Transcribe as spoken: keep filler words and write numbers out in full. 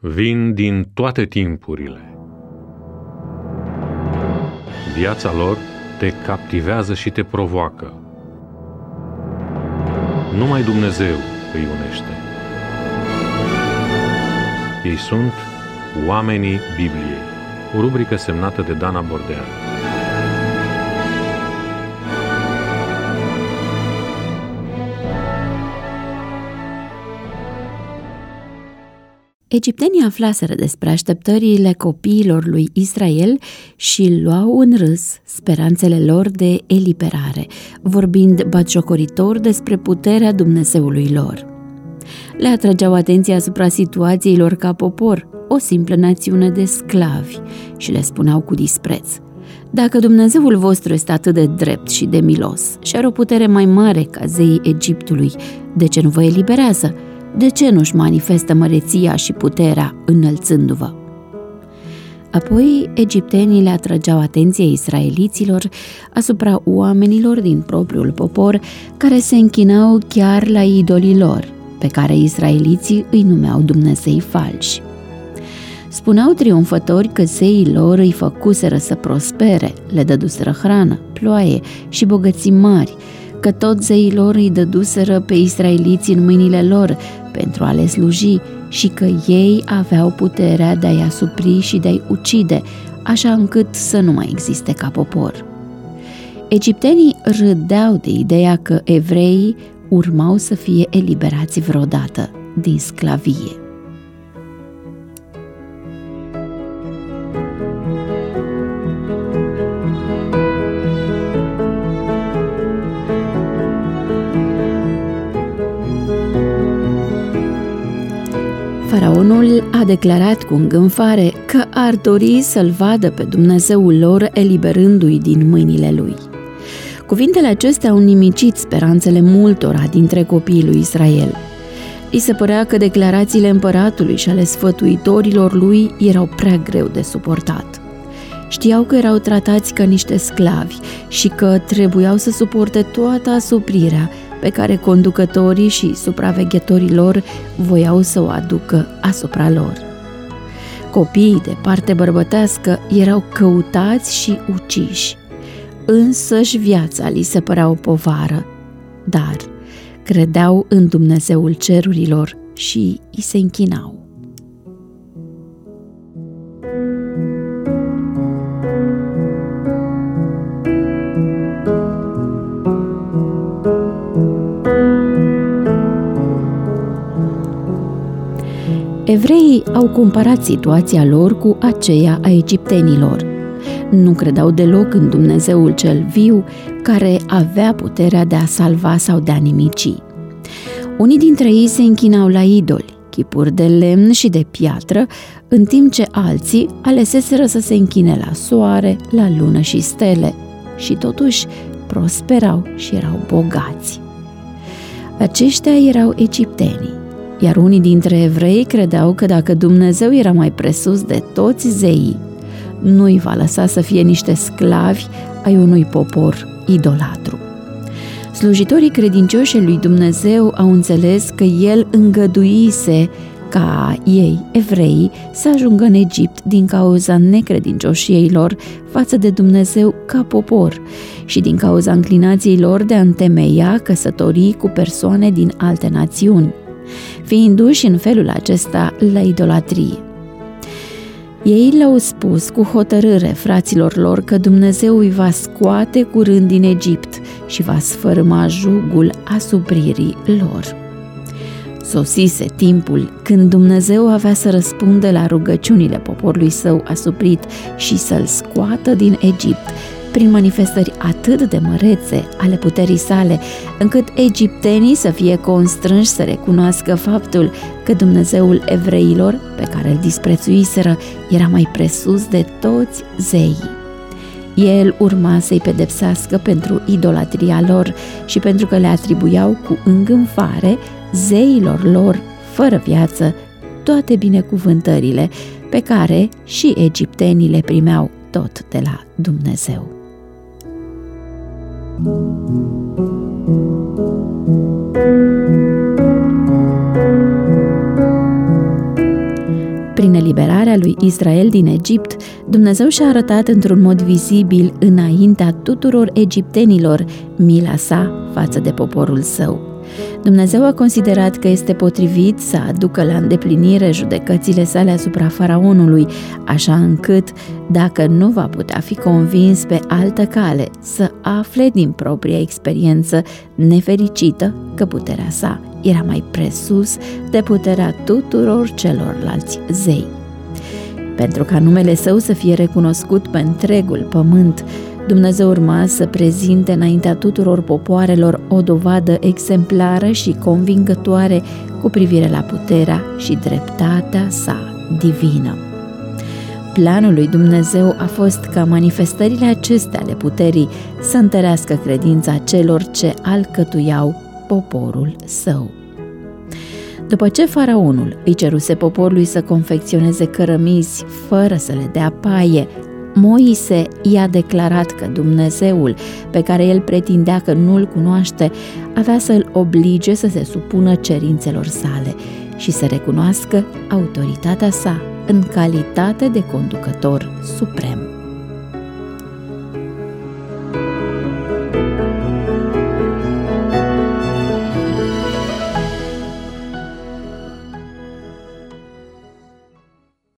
vin din toate timpurile. Viața lor te captivează și te provoacă. Numai Dumnezeu îi unește. Ei sunt oamenii Bibliei, o rubrică semnată de Dana Bordean. Egiptenii aflaseră despre așteptările copiilor lui Israel și luau în râs speranțele lor de eliberare, vorbind batjocoritor despre puterea Dumnezeului lor. Le atrageau atenția asupra situației lor ca popor, o simplă națiune de sclavi, și le spuneau cu dispreț: dacă Dumnezeul vostru este atât de drept și de milos și are o putere mai mare ca zeii Egiptului, de ce nu vă eliberează? De ce nu-și manifestă măreția și puterea înălțându-vă? Apoi, egiptenii le atrageau atenția israeliților asupra oamenilor din propriul popor care se închinau chiar la idolii lor, pe care israeliții îi numeau Dumnezei falși. Spuneau triumfători că zeii lor îi făcuseră să prospere, le dăduseră hrană, ploaie și bogății mari, că tot zeii lor îi dăduseră pe israeliți în mâinile lor pentru a le sluji și că ei aveau puterea de a-i asupri și de a-i ucide, așa încât să nu mai existe ca popor. Egiptenii râdeau de ideea că evreii urmau să fie eliberați vreodată din sclavie. Faraonul a declarat cu îngânfare că ar dori să-l vadă pe Dumnezeul lor eliberându-i din mâinile lui. Cuvintele acestea au nimicit speranțele multora dintre copiii lui Israel. Îi se părea că declarațiile împăratului și ale sfătuitorilor lui erau prea greu de suportat. Știau că erau tratați ca niște sclavi și că trebuiau să suporte toată asuprirea pe care conducătorii și supraveghetorii lor voiau să o aducă asupra lor. Copiii de parte bărbătească erau căutați și uciși. Însăși viața li se părea o povară, dar credeau în Dumnezeul cerurilor și îi se închinau. Evreii au comparat situația lor cu aceea a egiptenilor. Nu credeau deloc în Dumnezeul cel viu, care avea puterea de a salva sau de a nimici. Unii dintre ei se închinau la idoli, chipuri de lemn și de piatră, în timp ce alții aleseseră să se închine la soare, la lună și stele, și totuși prosperau și erau bogați. Aceștia erau egiptenii. Iar unii dintre evrei credeau că dacă Dumnezeu era mai presus de toți zeii, nu îi va lăsa să fie niște sclavi ai unui popor idolatru. Slujitorii credincioși lui Dumnezeu au înțeles că El îngăduise ca ei, evreii, să ajungă în Egipt din cauza necredincioșiei lor față de Dumnezeu ca popor și din cauza înclinației lor de a întemeia căsătorii cu persoane din alte națiuni, fiind duși în felul acesta la idolatrie. Ei le-au spus cu hotărâre fraților lor că Dumnezeu îi va scoate curând din Egipt și va sfărâma jugul asupririi lor. Sosise timpul când Dumnezeu avea să răspundă la rugăciunile poporului său asuprit și să-l scoată din Egipt prin manifestări atât de mărețe ale puterii sale, încât egiptenii să fie constrânși să recunoască faptul că Dumnezeul evreilor, pe care îl disprețuiseră, era mai presus de toți zeii. El urma să-i pedepsească pentru idolatria lor și pentru că le atribuiau cu îngânfare zeilor lor, fără viață, toate binecuvântările pe care și egiptenii le primeau tot de la Dumnezeu. Prin eliberarea lui Israel din Egipt, Dumnezeu și-a arătat într-un mod vizibil înaintea tuturor egiptenilor mila sa față de poporul său. Dumnezeu a considerat că este potrivit să aducă la îndeplinire judecățile sale asupra faraonului, așa încât, dacă nu va putea fi convins pe altă cale, să afle din propria experiență nefericită că puterea sa era mai presus de puterea tuturor celorlalți zei. Pentru ca numele său să fie recunoscut pe întregul pământ, Dumnezeu urma să prezinte înaintea tuturor popoarelor o dovadă exemplară și convingătoare cu privire la puterea și dreptatea sa divină. Planul lui Dumnezeu a fost ca manifestările acestea ale puterii să întărească credința celor ce alcătuiau poporul său. După ce faraonul îi ceruse poporului să confecționeze cărămizi fără să le dea paie, Moise i-a declarat că Dumnezeul, pe care el pretindea că nu-l cunoaște, avea să-l oblige să se supună cerințelor sale și să recunoască autoritatea sa în calitate de conducător suprem.